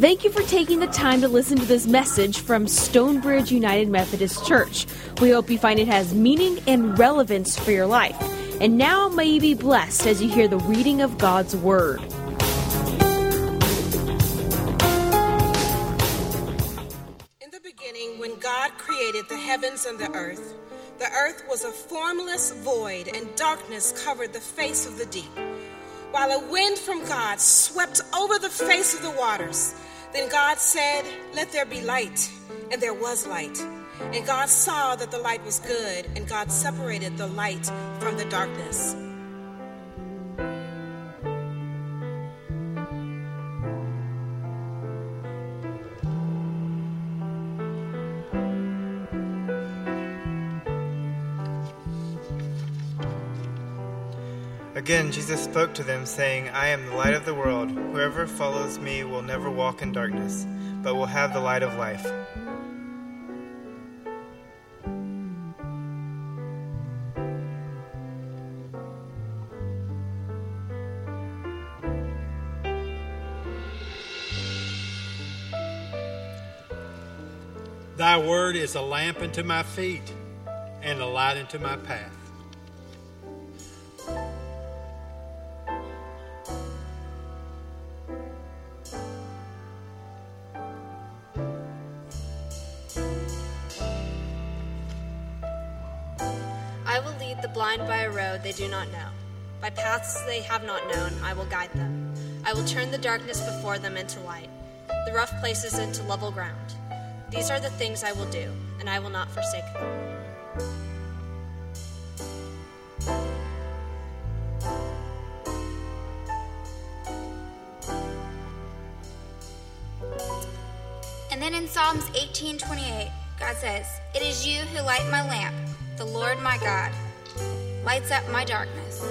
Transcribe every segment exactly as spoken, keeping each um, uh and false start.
Thank you for taking the time to listen to this message from Stonebridge United Methodist Church. We hope you find it has meaning and relevance for your life. And now may you be blessed as you hear the reading of God's Word. In the beginning, when God created the heavens and the earth, the earth was a formless void, and darkness covered the face of the deep, while a wind from God swept over the face of the waters. Then God said, "Let there be light," and there was light. And God saw that the light was good, and God separated the light from the darkness. Again, Jesus spoke to them, saying, "I am the light of the world. Whoever follows me will never walk in darkness, but will have the light of life." Thy word is a lamp unto my feet and a light unto my path. I will lead the blind by a road they do not know. By paths they have not known, I will guide them. I will turn the darkness before them into light, the rough places into level ground. These are the things I will do, and I will not forsake them. And then in Psalms eighteen twenty-eight, God says, "It is you who light my lamp. The Lord my God lights up my darkness."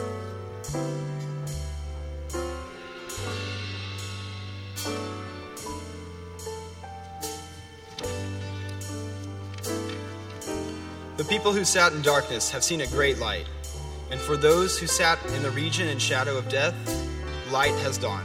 The people who sat in darkness have seen a great light, and for those who sat in the region and shadow of death, light has dawned.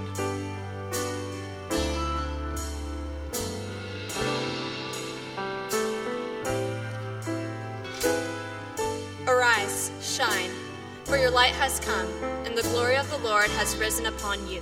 Arise, shine, for your light has come, and the glory of the Lord has risen upon you.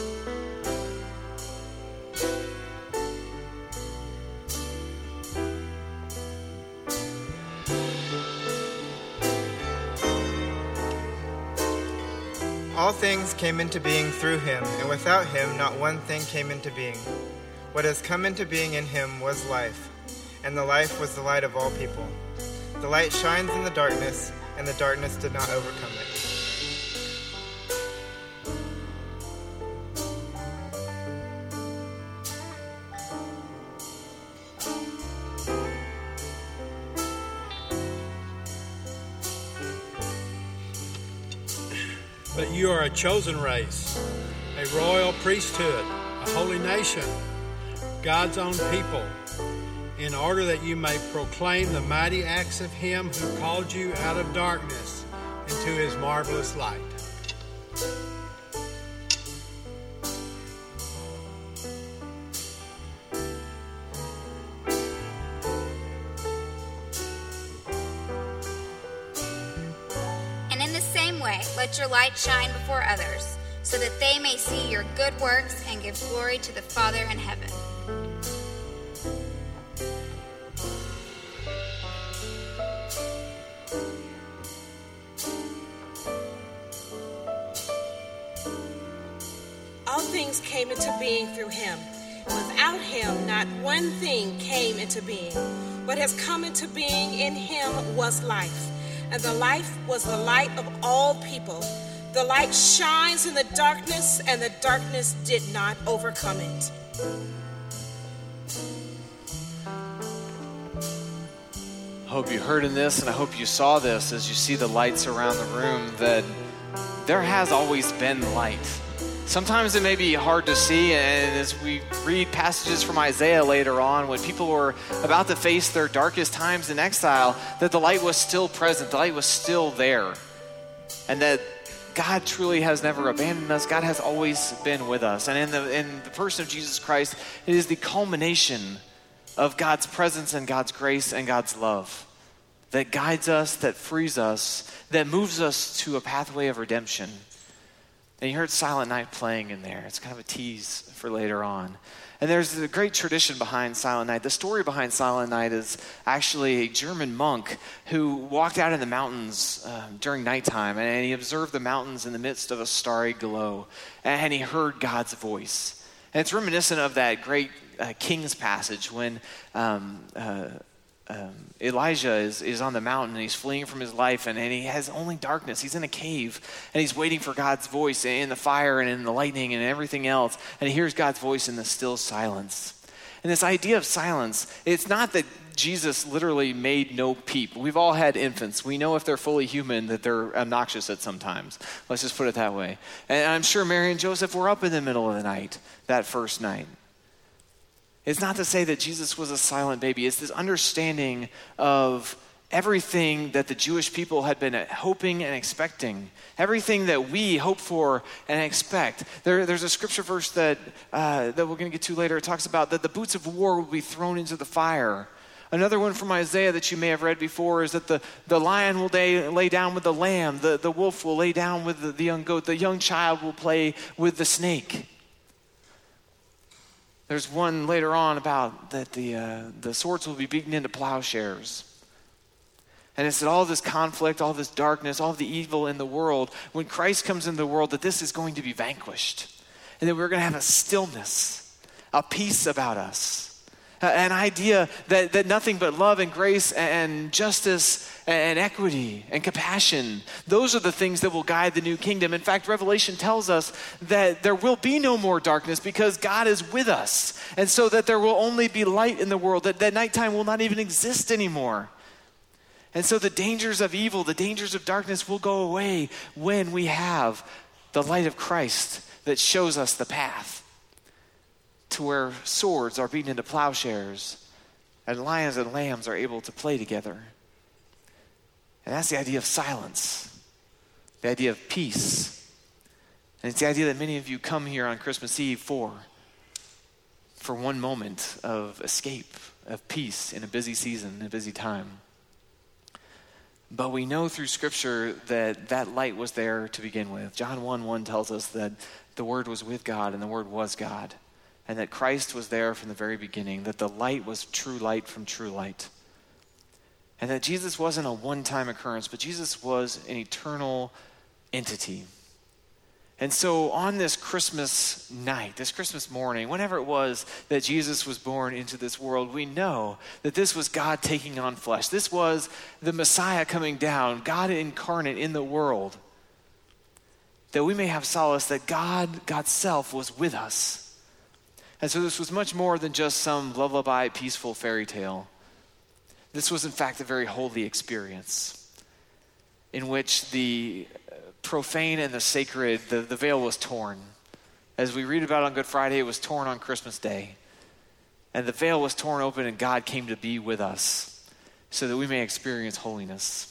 All things came into being through him, and without him not one thing came into being. What has come into being in him was life, and the life was the light of all people. The light shines in the darkness, and the darkness did not overcome it. But you are a chosen race, a royal priesthood, a holy nation, God's own people, in order that you may proclaim the mighty acts of him who called you out of darkness into his marvelous light. And in the same way, let your light shine before others, so that they may see your good works and give glory to the Father in heaven. All things came into being through him. Without him, not one thing came into being. What has come into being in him was life, and the life was the light of all people. The light shines in the darkness, and the darkness did not overcome it. I hope you heard in this, and I hope you saw this as you see the lights around the room, that there has always been light. Sometimes it may be hard to see, and as we read passages from Isaiah later on, when people were about to face their darkest times in exile, that the light was still present, the light was still there, and that God truly has never abandoned us. God has always been with us. And in the, in the person of Jesus Christ, it is the culmination of God's presence and God's grace and God's love that guides us, that frees us, that moves us to a pathway of redemption. And you heard Silent Night playing in there. It's kind of a tease for later on. And there's a great tradition behind Silent Night. The story behind Silent Night is actually a German monk who walked out in the mountains um, during nighttime, and he observed the mountains in the midst of a starry glow, and he heard God's voice. And it's reminiscent of that great uh, King's passage when um, uh, Um, Elijah is, is on the mountain and he's fleeing from his life, and, and he has only darkness. He's in a cave and he's waiting for God's voice in the fire and in the lightning and everything else. And he hears God's voice in the still silence. And this idea of silence, it's not that Jesus literally made no peep. We've all had infants. We know if they're fully human that they're obnoxious at sometimes. Let's just put it that way. And I'm sure Mary and Joseph were up in the middle of the night that first night. It's not to say that Jesus was a silent baby. It's this understanding of everything that the Jewish people had been hoping and expecting, everything that we hope for and expect. There, there's a scripture verse that, uh, that we're going to get to later. It talks about that the boots of war will be thrown into the fire. Another one from Isaiah that you may have read before is that the, the lion will lay, lay down with the lamb, the, the wolf will lay down with the, the young goat, the young child will play with the snake. There's one later on about that the uh, the swords will be beaten into plowshares. And it's that all this conflict, all this darkness, all the evil in the world, when Christ comes into the world, that this is going to be vanquished. And that we're going to have a stillness, a peace about us. An idea that, that nothing but love and grace and justice and equity and compassion, those are the things that will guide the new kingdom. In fact, Revelation tells us that there will be no more darkness because God is with us. And so that there will only be light in the world, that, that nighttime will not even exist anymore. And so the dangers of evil, the dangers of darkness will go away when we have the light of Christ that shows us the path to where swords are beaten into plowshares and lions and lambs are able to play together. And that's the idea of silence, the idea of peace. And it's the idea that many of you come here on Christmas Eve for, for one moment of escape, of peace in a busy season, a busy time. But we know through Scripture that that light was there to begin with. John one one tells us that the Word was with God and the Word was God. And that Christ was there from the very beginning, that the light was true light from true light. And that Jesus wasn't a one-time occurrence, but Jesus was an eternal entity. And so on this Christmas night, this Christmas morning, whenever it was that Jesus was born into this world, we know that this was God taking on flesh. This was the Messiah coming down, God incarnate in the world. That we may have solace that God, God's self, was with us. And so this was much more than just some lullaby, peaceful fairy tale. This was, in fact, a very holy experience in which the profane and the sacred, the, the veil was torn. As we read about on Good Friday, it was torn on Christmas Day. And the veil was torn open and God came to be with us so that we may experience holiness.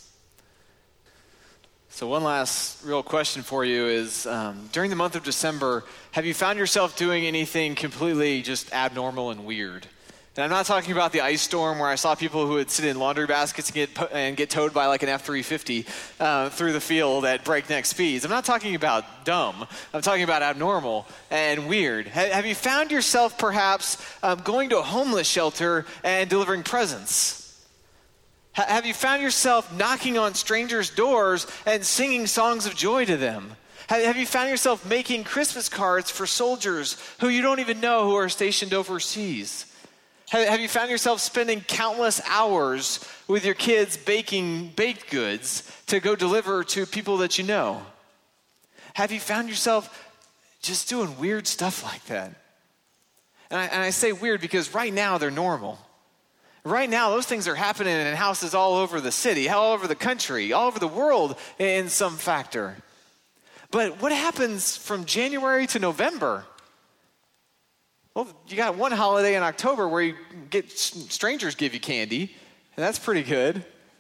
So one last real question for you is, um, during the month of December, have you found yourself doing anything completely just abnormal and weird? And I'm not talking about the ice storm where I saw people who would sit in laundry baskets and get, and get towed by like an F three fifty uh, through the field at breakneck speeds. I'm not talking about dumb. I'm talking about abnormal and weird. Have, have you found yourself perhaps um, going to a homeless shelter and delivering presents? Have you found yourself knocking on strangers' doors and singing songs of joy to them? Have you found yourself making Christmas cards for soldiers who you don't even know who are stationed overseas? Have you found yourself spending countless hours with your kids baking baked goods to go deliver to people that you know? Have you found yourself just doing weird stuff like that? And I, and I say weird because right now they're normal. Right now, those things are happening in houses all over the city, all over the country, all over the world in some factor. But what happens from January to November? Well, you got one holiday in October where you get strangers give you candy, and that's pretty good.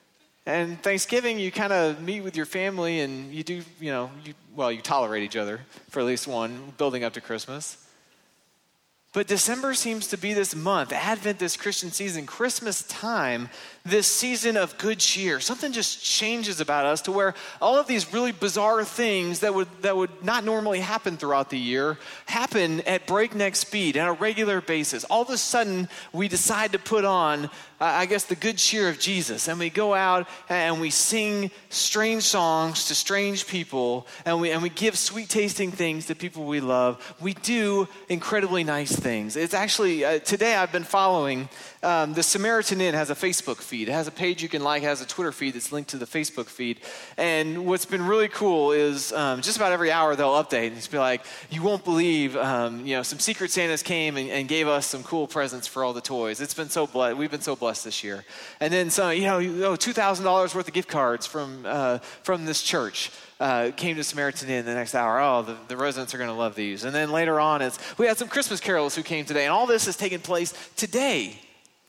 And Thanksgiving, you kind of meet with your family and you do, you know, you, well, you tolerate each other for at least one, building up to Christmas. But December seems to be this month, Advent, this Christian season, Christmas time, this season of good cheer. Something just changes about us to where all of these really bizarre things that would that would not normally happen throughout the year happen at breakneck speed on a regular basis. All of a sudden, we decide to put on, uh, I guess, the good cheer of Jesus. And we go out and we sing strange songs to strange people. And we, and we give sweet tasting things to people we love. We do incredibly nice things. It's actually, uh, today I've been following, um, the Samaritan Inn has a Facebook feed. It has a page you can like, it has a Twitter feed that's linked to the Facebook feed. And what's been really cool is um, just about every hour they'll update and just be like, you won't believe, um, you know, some Secret Santas came and, and gave us some cool presents for all the toys. It's been so blessed. We've been so blessed this year. And then some, you know, you know two thousand dollars worth of gift cards from uh, from this church. Uh, came to Samaritan Inn the next hour. Oh, the, the residents are going to love these. And then later on, it's we had some Christmas carols who came today. And all this has taken place today.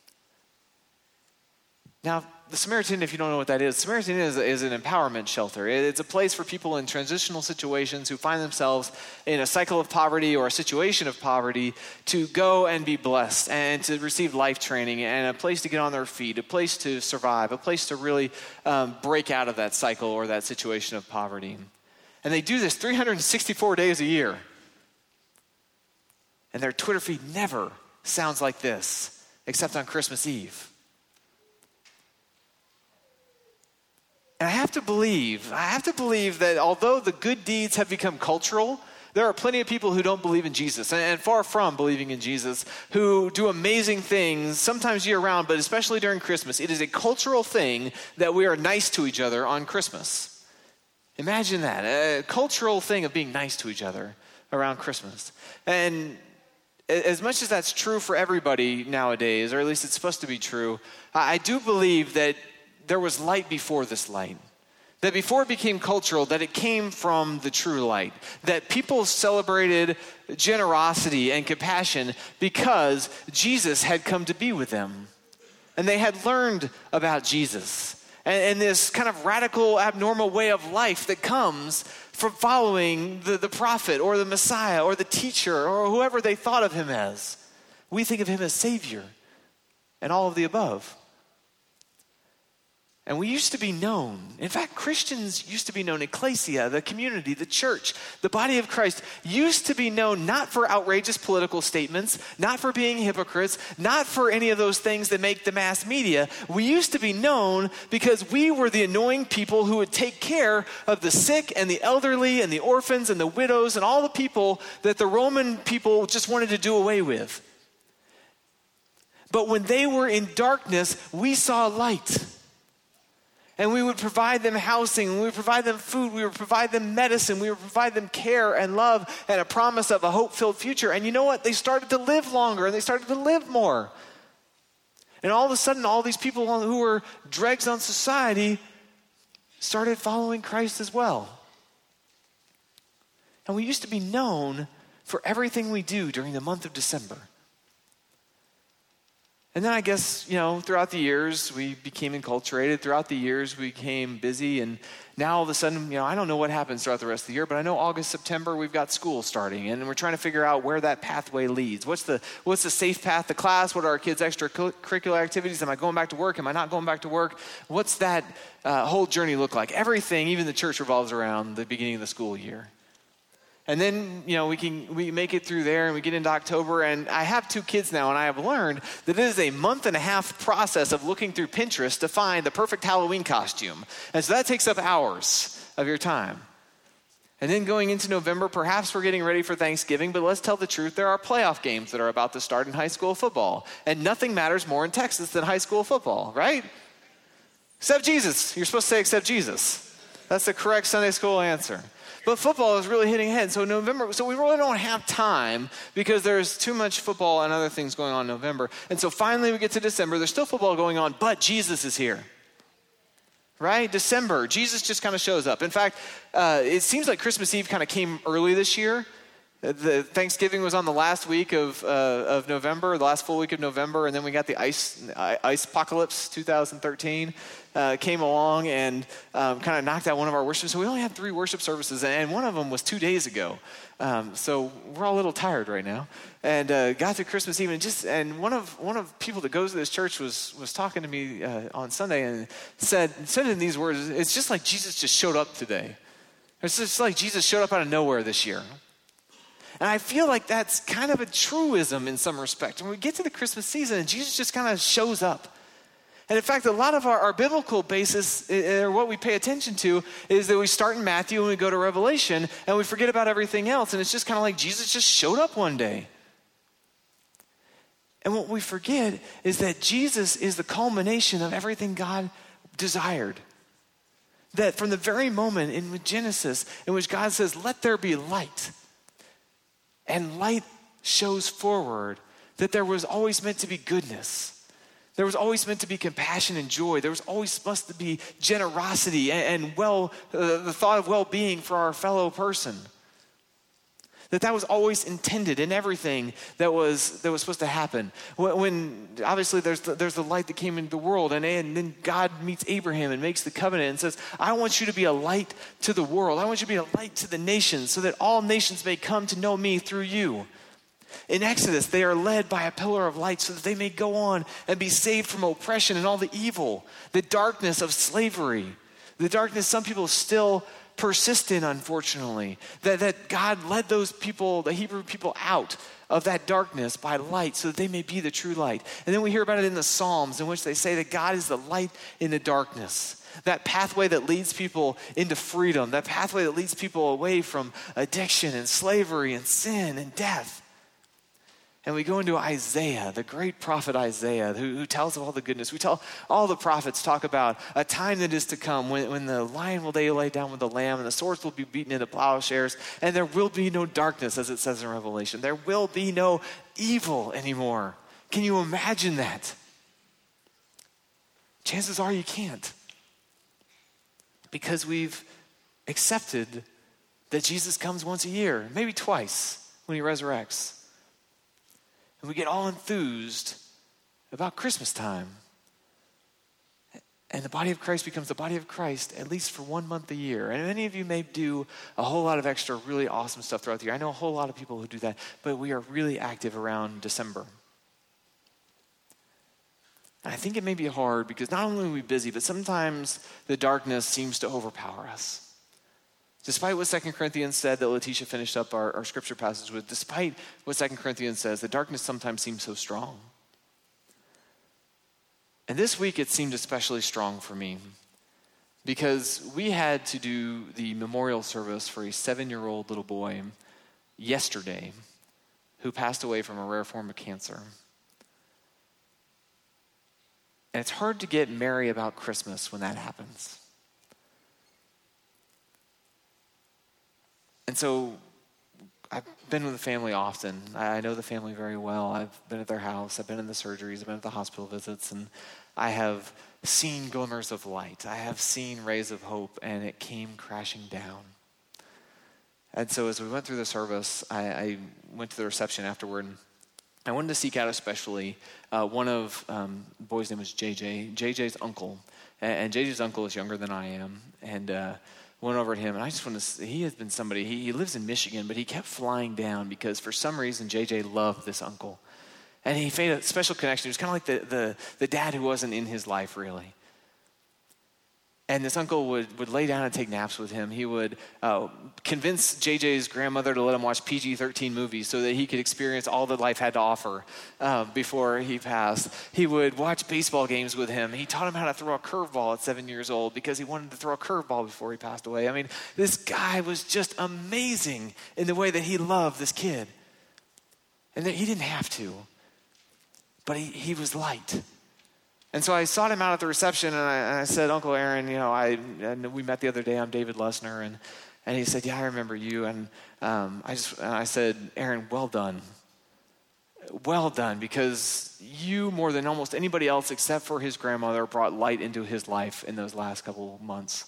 Now, the Samaritan, if you don't know what that is, Samaritan is, is an empowerment shelter. It's a place for people in transitional situations who find themselves in a cycle of poverty or a situation of poverty to go and be blessed and to receive life training and a place to get on their feet, a place to survive, a place to really um, break out of that cycle or that situation of poverty. And they do this three hundred sixty-four days a year. And their Twitter feed never sounds like this, except on Christmas Eve. And I have to believe, I have to believe that although the good deeds have become cultural, there are plenty of people who don't believe in Jesus, and, and far from believing in Jesus, who do amazing things, sometimes year-round, but especially during Christmas. It is a cultural thing that we are nice to each other on Christmas. Imagine that, a cultural thing of being nice to each other around Christmas. And as much as that's true for everybody nowadays, or at least it's supposed to be true, I do believe that there was light before this light. That before it became cultural, that it came from the true light. That people celebrated generosity and compassion because Jesus had come to be with them. And they had learned about Jesus. And, and this kind of radical, abnormal way of life that comes from following the, the prophet or the Messiah or the teacher or whoever they thought of him as. We think of him as Savior and all of the above. And we used to be known, in fact, Christians used to be known, ecclesia, the community, the church, the body of Christ, used to be known not for outrageous political statements, not for being hypocrites, not for any of those things that make the mass media. We used to be known because we were the annoying people who would take care of the sick and the elderly and the orphans and the widows and all the people that the Roman people just wanted to do away with. But when they were in darkness, we saw light. And we would provide them housing, we would provide them food, we would provide them medicine, we would provide them care and love and a promise of a hope-filled future. And you know what? They started to live longer and they started to live more. And all of a sudden, all these people who were dregs on society started following Christ as well. And we used to be known for everything we do during the month of December. And then I guess, you know, throughout the years, we became enculturated. Throughout the years, we became busy. And now all of a sudden, you know, I don't know what happens throughout the rest of the year, but I know August, September, we've got school starting. And we're trying to figure out where that pathway leads. What's the what's the safe path to class? What are our kids' extracurricular activities? Am I going back to work? Am I not going back to work? What's that uh, whole journey look like? Everything, even the church, revolves around the beginning of the school year. And then, you know, we can we make it through there and we get into October. And I have two kids now, and I have learned that it is a month and a half process of looking through Pinterest to find the perfect Halloween costume. And so that takes up hours of your time. And then going into November, perhaps we're getting ready for Thanksgiving, but let's tell the truth, there are playoff games that are about to start in high school football. And nothing matters more in Texas than high school football, right? Except Jesus. You're supposed to say except Jesus. That's the correct Sunday school answer. But football is really hitting ahead. So November, so we really don't have time because there's too much football and other things going on in November. And so finally we get to December. There's still football going on, but Jesus is here. Right? December, Jesus just kind of shows up. In fact, uh, it seems like Christmas Eve kind of came early this year The Thanksgiving was on the last week of uh, of November, the last full week of November, and then we got the ice ice apocalypse two thousand thirteen uh, came along and um, kind of knocked out one of our worship. So we only had three worship services, and one of them was two days ago. Um, so we're all a little tired right now. And uh, got to Christmas Eve, and just and one of one of the people that goes to this church was was talking to me uh, on Sunday and said said in these words, "It's just like Jesus just showed up today. It's just like Jesus showed up out of nowhere this year." And I feel like that's kind of a truism in some respect. When we get to the Christmas season, Jesus just kind of shows up. And in fact, a lot of our, our biblical basis, or what we pay attention to, is that we start in Matthew and we go to Revelation, and we forget about everything else. And it's just kind of like Jesus just showed up one day. And what we forget is that Jesus is the culmination of everything God desired. That from the very moment in Genesis in which God says, "Let there be light," and light shows forward that there was always meant to be goodness. There was always meant to be compassion and joy. There was always supposed to be generosity and, and well, uh, the thought of well-being for our fellow person. That that was always intended in everything that was that was supposed to happen. When, when obviously there's the, there's the light that came into the world, and, and then God meets Abraham and makes the covenant and says, "I want you to be a light to the world. I want you to be a light to the nations, so that all nations may come to know me through you." In Exodus, they are led by a pillar of light so that they may go on and be saved from oppression and all the evil, the darkness of slavery, the darkness some people still persist in, unfortunately. That, that God led those people, the Hebrew people, out of that darkness by light so that they may be the true light. And then we hear about it in the Psalms, in which they say that God is the light in the darkness. That pathway that leads people into freedom, that pathway that leads people away from addiction and slavery and sin and death. And we go into Isaiah, the great prophet Isaiah, who, who tells of all the goodness. We tell all the prophets talk about a time that is to come when, when the lion will lay down with the lamb and the swords will be beaten into plowshares, and there will be no darkness, as it says in Revelation. There will be no evil anymore. Can you imagine that? Chances are you can't. Because we've accepted that Jesus comes once a year, maybe twice when he resurrects. And we get all enthused about Christmas time. And the body of Christ becomes the body of Christ at least for one month a year. And many of you may do a whole lot of extra really awesome stuff throughout the year. I know a whole lot of people who do that, but we are really active around December. And I think it may be hard because not only are we busy, but sometimes the darkness seems to overpower us. Despite what Second Corinthians said that Letitia finished up our, our scripture passage with, despite what Second Corinthians says, the darkness sometimes seems so strong. And this week it seemed especially strong for me because we had to do the memorial service for a seven-year-old little boy yesterday who passed away from a rare form of cancer. And it's hard to get merry about Christmas when that happens. And so I've been with the family often. I know the family very well. I've been at their house. I've been in the surgeries. I've been at the hospital visits. And I have seen glimmers of light. I have seen rays of hope, and it came crashing down. And so as we went through the service, I, I went to the reception afterward. And I wanted to seek out especially uh, one of um, the boy's name was J J, J J's uncle. And, and J J's uncle is younger than I am. And uh went over to him, and I just want to say, he has been somebody, he, he lives in Michigan, but he kept flying down because for some reason J J loved this uncle. And he made a special connection. He was kind of like the, the, the dad who wasn't in his life, really. And this uncle would, would lay down and take naps with him. He would uh, convince J J's grandmother to let him watch P G thirteen movies so that he could experience all that life had to offer uh, before he passed. He would watch baseball games with him. He taught him how to throw a curveball at seven years old because he wanted to throw a curveball before he passed away. I mean, this guy was just amazing in the way that he loved this kid. And that he didn't have to, but he, he was light. And so I sought him out at the reception, and I, and I said, "Uncle Aaron, you know, I and we met the other day. I'm David Lesner," and and he said, "Yeah, I remember you." And um, I just and I said, "Aaron, well done, well done, because you more than almost anybody else, except for his grandmother, brought light into his life in those last couple months.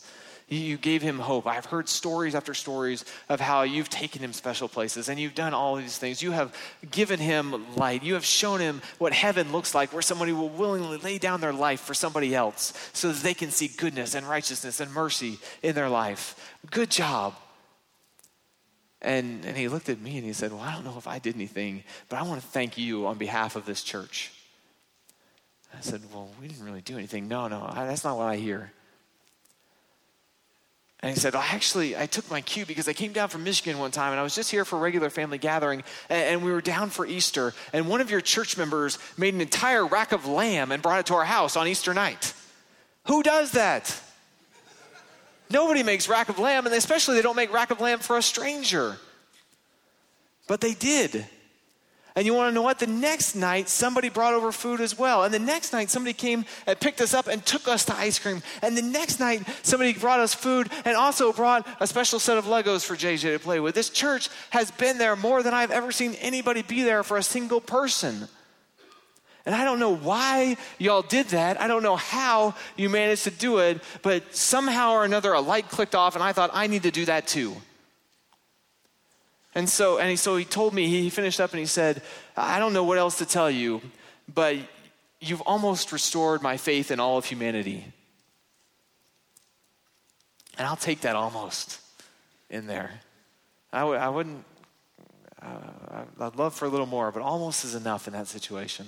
You gave him hope. I've heard stories after stories of how you've taken him special places and you've done all these things. You have given him light. You have shown him what heaven looks like, where somebody will willingly lay down their life for somebody else so that they can see goodness and righteousness and mercy in their life. Good job. And, and he looked at me and he said, well, I don't know if I did anything, but I want to thank you on behalf of this church. I said, well, we didn't really do anything. No, no, I, that's not what I hear. And he said, well, actually, I took my cue because I came down from Michigan one time and I was just here for a regular family gathering and, and we were down for Easter and one of your church members made an entire rack of lamb and brought it to our house on Easter night. Who does that? Nobody makes rack of lamb, and especially they don't make rack of lamb for a stranger. But they did. And you want to know what? The next night, somebody brought over food as well. And the next night, somebody came and picked us up and took us to ice cream. And the next night, somebody brought us food and also brought a special set of Legos for J J to play with. This church has been there more than I've ever seen anybody be there for a single person. And I don't know why y'all did that. I don't know how you managed to do it, but somehow or another, a light clicked off and I thought, I need to do that too. And so, and he, so he told me, he finished up and he said, I don't know what else to tell you, but you've almost restored my faith in all of humanity. And I'll take that almost in there. I, w- I wouldn't, uh, I'd love for a little more, but almost is enough in that situation.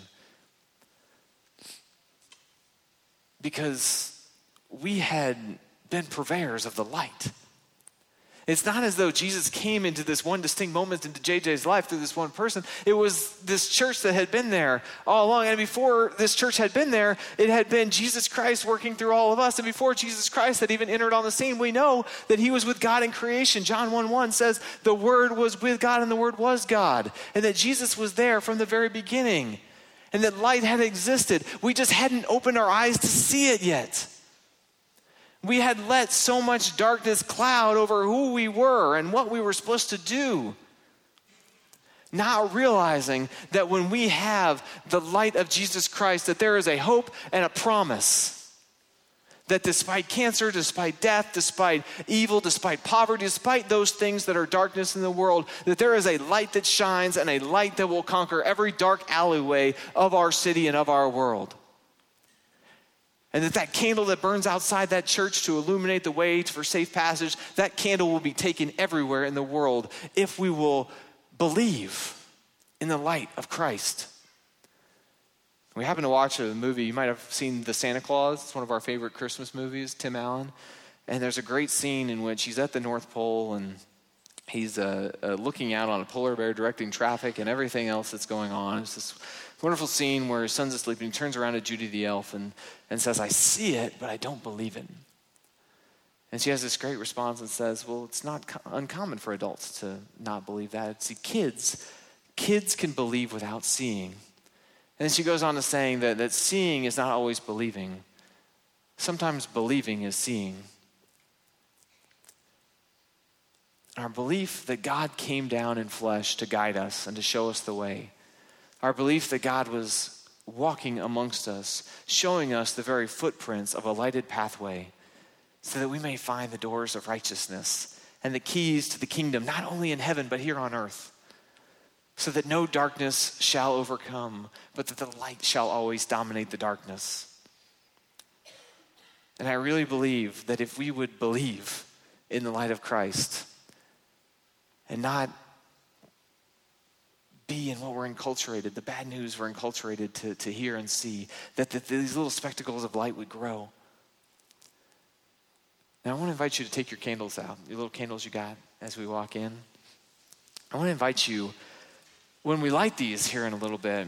Because we had been purveyors of the light. It's not as though Jesus came into this one distinct moment into J J's life through this one person. It was this church that had been there all along. And before this church had been there, it had been Jesus Christ working through all of us. And before Jesus Christ had even entered on the scene, we know that he was with God in creation. John one one says the Word was with God and the Word was God. And that Jesus was there from the very beginning. And that light had existed. We just hadn't opened our eyes to see it yet. We had let so much darkness cloud over who we were and what we were supposed to do. Not realizing that when we have the light of Jesus Christ, that there is a hope and a promise. That despite cancer, despite death, despite evil, despite poverty, despite those things that are darkness in the world, that there is a light that shines and a light that will conquer every dark alleyway of our city and of our world. And that that candle that burns outside that church to illuminate the way for safe passage, that candle will be taken everywhere in the world if we will believe in the light of Christ. We happened to watch a movie. You might have seen The Santa Claus. It's one of our favorite Christmas movies, Tim Allen. And there's a great scene in which he's at the North Pole and he's uh, uh, looking out on a polar bear, directing traffic and everything else that's going on. It's this wonderful scene where his son's asleep and he turns around to Judy the elf and, and says, I see it, but I don't believe it. And she has this great response and says, well, it's not co- uncommon for adults to not believe that. See, kids, kids can believe without seeing. And then she goes on to saying that, that seeing is not always believing. Sometimes believing is seeing. Our belief that God came down in flesh to guide us and to show us the way. Our belief that God was walking amongst us, showing us the very footprints of a lighted pathway so that we may find the doors of righteousness and the keys to the kingdom, not only in heaven, but here on earth. So that no darkness shall overcome, but that the light shall always dominate the darkness. And I really believe that if we would believe in the light of Christ and not be in what we're enculturated, the bad news we're enculturated to, to hear and see, that, that these little spectacles of light would grow. Now I want to invite you to take your candles out, your little candles you got as we walk in. I want to invite you, when we light these here in a little bit,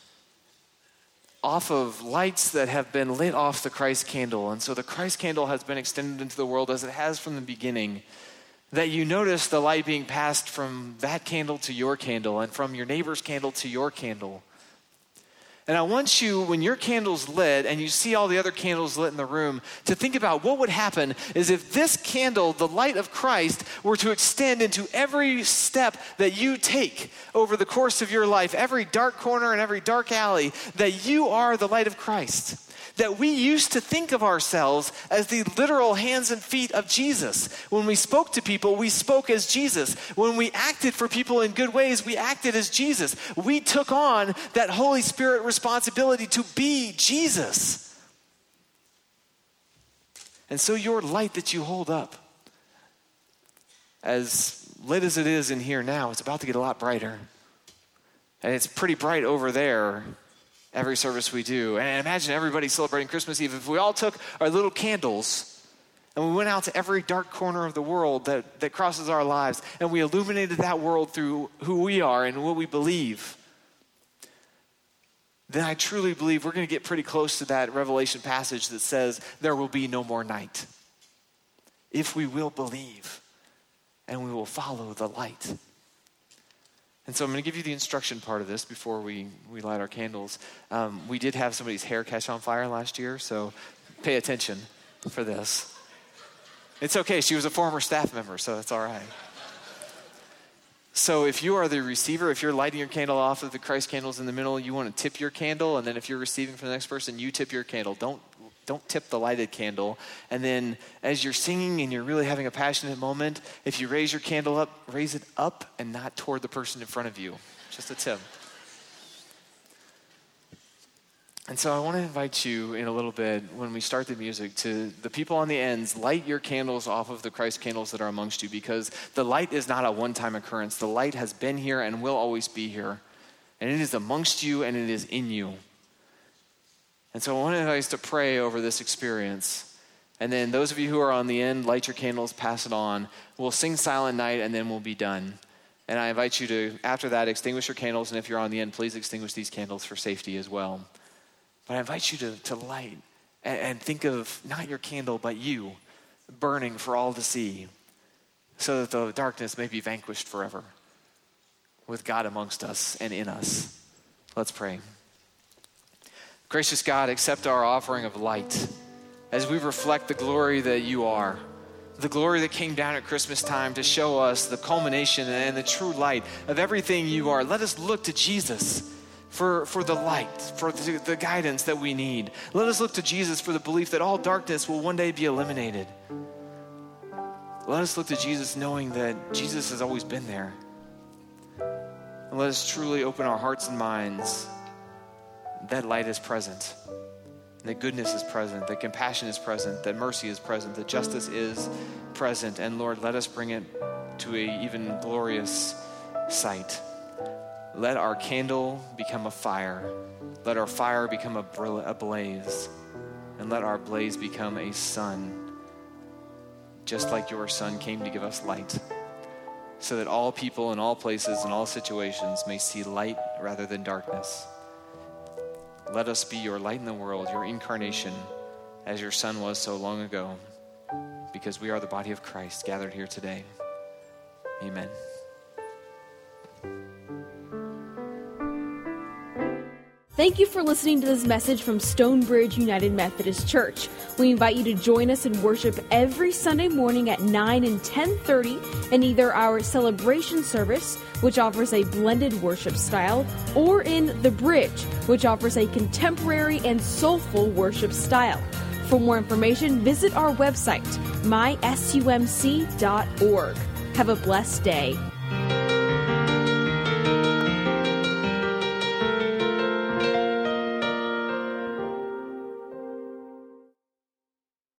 off of lights that have been lit off the Christ candle, and so the Christ candle has been extended into the world as it has from the beginning, that you notice the light being passed from that candle to your candle and from your neighbor's candle to your candle. And I want you, when your candle's lit and you see all the other candles lit in the room, to think about what would happen is if this candle, the light of Christ, were to extend into every step that you take over the course of your life, every dark corner and every dark alley, that you are the light of Christ. that we used to think of ourselves as the literal hands and feet of Jesus. When we spoke to people, we spoke as Jesus. When we acted for people in good ways, we acted as Jesus. We took on that Holy Spirit responsibility to be Jesus. And so your light that you hold up, as lit as it is in here now, it's about to get a lot brighter. And it's pretty bright over there every service we do. And imagine everybody celebrating Christmas Eve. If we all took our little candles and we went out to every dark corner of the world that, that crosses our lives, and we illuminated that world through who we are and what we believe, then I truly believe we're going to get pretty close to that Revelation passage that says there will be no more night. If we will believe and we will follow the light. And so I'm going to give you the instruction part of this before we, we light our candles. Um, we did have somebody's hair catch on fire last year, so pay attention for this. It's okay. She was a former staff member, so it's all right. So if you are the receiver, if you're lighting your candle off of the Christ candles in the middle, you want to tip your candle, and then if you're receiving from the next person, you tip your candle. Don't Don't tip the lighted candle. And then as you're singing and you're really having a passionate moment, if you raise your candle up, raise it up and not toward the person in front of you. Just a tip. And so I want to invite you in a little bit, when we start the music, to the people on the ends, light your candles off of the Christ candles that are amongst you, because the light is not a one-time occurrence. The light has been here and will always be here. And it is amongst you and it is in you. And so I want to invite us to pray over this experience. And then those of you who are on the end, light your candles, pass it on. We'll sing Silent Night, and then we'll be done. And I invite you to, after that, extinguish your candles. And if you're on the end, please extinguish these candles for safety as well. But I invite you to, to light and, and think of not your candle, but you burning for all to see, so that the darkness may be vanquished forever with God amongst us and in us. Let's pray. Gracious God, accept our offering of light as we reflect the glory that you are, the glory that came down at Christmas time to show us the culmination and the true light of everything you are. Let us look to Jesus for, for the light, for the, the guidance that we need. Let us look to Jesus for the belief that all darkness will one day be eliminated. Let us look to Jesus knowing that Jesus has always been there. And let us truly open our hearts and minds. That light is present, that goodness is present, that compassion is present, that mercy is present, that justice is present. And Lord, let us bring it to an even glorious sight. Let our candle become a fire. Let our fire become a, a blaze. And let our blaze become a sun, just like your Son came to give us light, so that all people in all places and all situations may see light rather than darkness. Let us be your light in the world, your incarnation, as your Son was so long ago, because we are the body of Christ gathered here today. Amen. Thank you for listening to this message from Stonebridge United Methodist Church. We invite you to join us in worship every Sunday morning at nine and ten thirty in either our celebration service, which offers a blended worship style, or in The Bridge, which offers a contemporary and soulful worship style. For more information, visit our website, my sumc dot org. Have a blessed day.